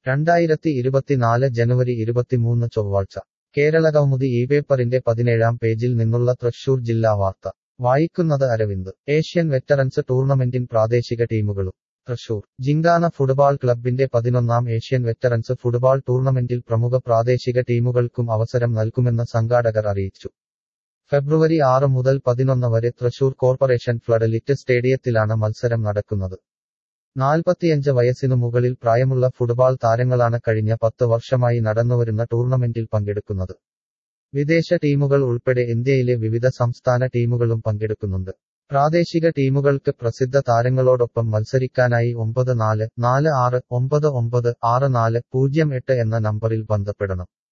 2024 ജനുവരി 23 ചൊവ്വാഴ്ച കേരളകൗമുദി ഈ പേപ്പറിന്റെ 17-ാം പേജിൽ നിന്നുള്ള തൃശൂർ ജില്ലാ വാർത്ത വായിക്കുന്നത് അരവിന്ദ്. ഏഷ്യൻ വെറ്ററൻസ് ടൂർണമെന്റിൻ പ്രാദേശിക ടീമുകളും തൃശൂർ. ജിങ്കാന ഫുട്ബാൾ ക്ലബിന്റെ 11-ാം ഏഷ്യൻ വെറ്ററൻസ് ഫുട്ബാൾ ടൂർണമെന്റിൽ പ്രമുഖ പ്രാദേശിക ടീമുകൾക്കും അവസരം നൽകുമെന്ന് സംഘാടകർ അറിയിച്ചു. ഫെബ്രുവരി 6 മുതൽ 11 വരെ തൃശൂർ കോർപ്പറേഷൻ ഫ്ലഡ് ലിറ്റ് സ്റ്റേഡിയത്തിലാണ് മത്സരം നടക്കുന്നത്. 45 വയസ്സിനു മുകളിൽ പ്രായമുള്ള ഫുട്ബാൾ താരങ്ങളാണ് കഴിഞ്ഞ 10 വർഷമായി നടന്നുവരുന്ന ടൂർണമെന്റിൽ പങ്കെടുക്കുന്നത്. വിദേശ ടീമുകൾ ഉൾപ്പെടെ ഇന്ത്യയിലെ വിവിധ സംസ്ഥാന ടീമുകളും പങ്കെടുക്കുന്നുണ്ട്. പ്രാദേശിക ടീമുകൾക്ക് പ്രസിദ്ധ താരങ്ങളോടൊപ്പം മത്സരിക്കാനായി 9446996408 എന്ന നമ്പറിൽ ബന്ധപ്പെടണം.